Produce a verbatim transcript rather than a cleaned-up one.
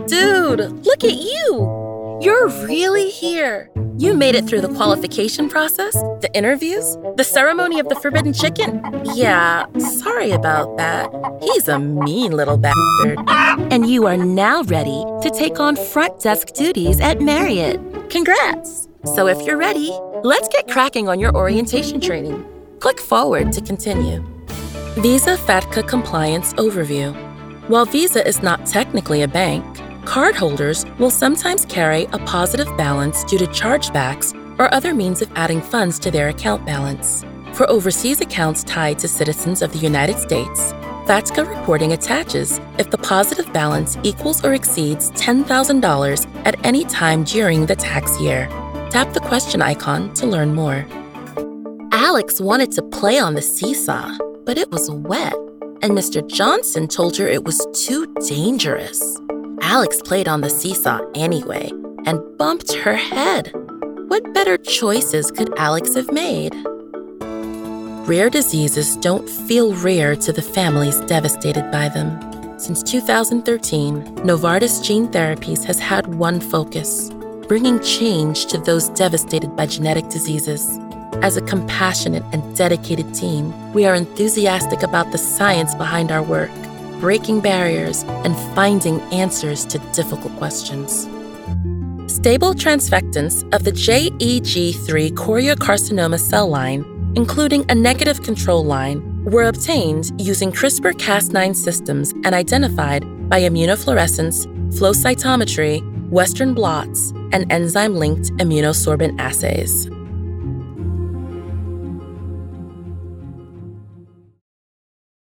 Dude, look at you. You're really here. You made it through the qualification process, the interviews, the ceremony of the forbidden chicken. Yeah, sorry about that. He's a mean little bastard. And you are now ready to take on front desk duties at Marriott. Congrats. So if you're ready, let's get cracking on your orientation training. Click forward to continue. Visa FATCA Compliance Overview. While Visa is not technically a bank, cardholders will sometimes carry a positive balance due to chargebacks or other means of adding funds to their account balance. For overseas accounts tied to citizens of the United States, FATCA reporting attaches if the positive balance equals or exceeds ten thousand dollars at any time during the tax year. Tap the question icon to learn more. Alex wanted to play on the seesaw, but it was wet, and Mister Johnson told her it was too dangerous. Alex played on the seesaw anyway and bumped her head. What better choices could Alex have made? Rare diseases don't feel rare to the families devastated by them. Since two thousand thirteen, Novartis Gene Therapies has had one focus: bringing change to those devastated by genetic diseases. As a compassionate and dedicated team, we are enthusiastic about the science behind our work, breaking barriers, and finding answers to difficult questions. Stable transfectants of the J E G three choriocarcinoma cell line, including a negative control line, were obtained using CRISPR Cas nine systems and identified by immunofluorescence, flow cytometry, Western blots, and enzyme-linked immunosorbent assays.